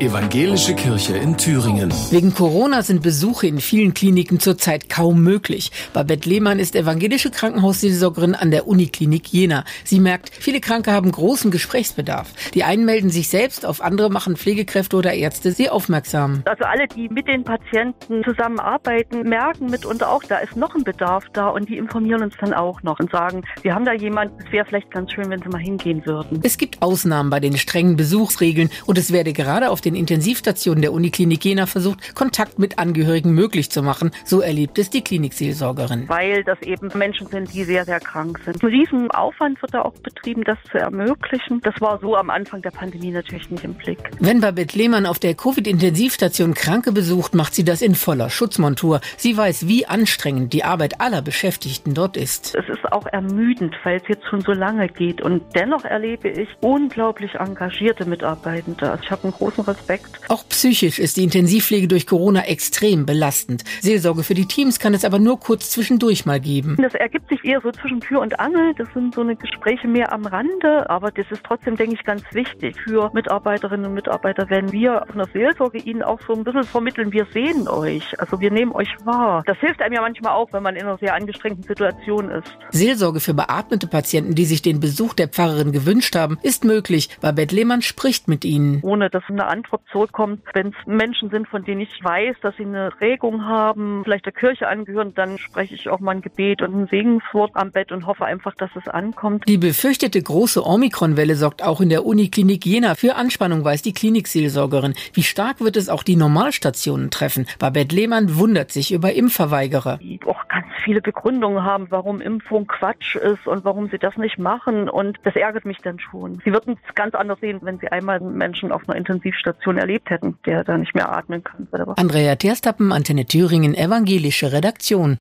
Evangelische Kirche in Thüringen. Wegen Corona sind Besuche in vielen Kliniken zurzeit kaum möglich. Babette Lehmann ist evangelische Krankenhausseelsorgerin an der Uniklinik Jena. Sie merkt, viele Kranke haben großen Gesprächsbedarf. Die einen melden sich selbst, auf andere machen Pflegekräfte oder Ärzte sie aufmerksam. Also alle, die mit den Patienten zusammenarbeiten, merken mitunter auch, da ist noch ein Bedarf da und die informieren uns dann auch noch und sagen, wir haben da jemanden, es wäre vielleicht ganz schön, wenn sie mal hingehen würden. Es gibt Ausnahmen bei den strengen Besuchsregeln und es werde gerade auf den Intensivstationen der Uniklinik Jena versucht, Kontakt mit Angehörigen möglich zu machen. So erlebt es die Klinikseelsorgerin. Weil das eben Menschen sind, die sehr, sehr krank sind. Ein riesen Aufwand wird da auch betrieben, das zu ermöglichen. Das war so am Anfang der Pandemie natürlich nicht im Blick. Wenn Babette Lehmann auf der Covid-Intensivstation Kranke besucht, macht sie das in voller Schutzmontur. Sie weiß, wie anstrengend die Arbeit aller Beschäftigten dort ist. Es ist auch ermüdend, weil es jetzt schon so lange geht. Und dennoch erlebe ich unglaublich engagierte Mitarbeitende. Also ich habe einen großen Respekt. Auch psychisch ist die Intensivpflege durch Corona extrem belastend. Seelsorge für die Teams kann es aber nur kurz zwischendurch mal geben. Das ergibt sich eher so zwischen Tür und Angel. Das sind so eine Gespräche mehr am Rande. Aber das ist trotzdem, denke ich, ganz wichtig für Mitarbeiterinnen und Mitarbeiter, wenn wir von der Seelsorge ihnen auch so ein bisschen vermitteln, wir sehen euch. Also wir nehmen euch wahr. Das hilft einem ja manchmal auch, wenn man in einer sehr angestrengten Situation ist. Seelsorge für beatmete Patienten, die sich den Besuch der Pfarrerin gewünscht haben, ist möglich. Babette Lehmann spricht mit ihnen. Ohne dass eine Antwort zurückkommt, wenn es Menschen sind, von denen ich weiß, dass sie eine Regung haben, vielleicht der Kirche angehören, dann spreche ich auch mal ein Gebet und ein Segenswort am Bett und hoffe einfach, dass es ankommt. Die befürchtete große Omikron-Welle sorgt auch in der Uniklinik Jena für Anspannung, weiß die Klinikseelsorgerin. Wie stark wird es auch die Normalstationen treffen? Babette Lehmann wundert sich über Impfverweigerer. Die auch ganz viele Begründungen haben, warum Impfung Quatsch ist und warum sie das nicht machen. Und das ärgert mich dann schon. Sie würden es ganz anders sehen, wenn sie einmal einen Menschen auf einer Intensivstation erlebt hätten, der da nicht mehr atmen kann. Andrea Terstappen, Antenne Thüringen, evangelische Redaktion.